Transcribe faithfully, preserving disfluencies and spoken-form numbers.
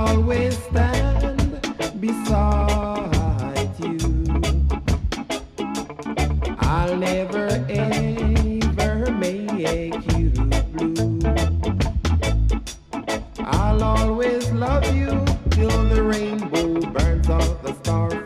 always stand beside you. I'll never ever make you blue. I'll always love you till the rainbow burns out the stars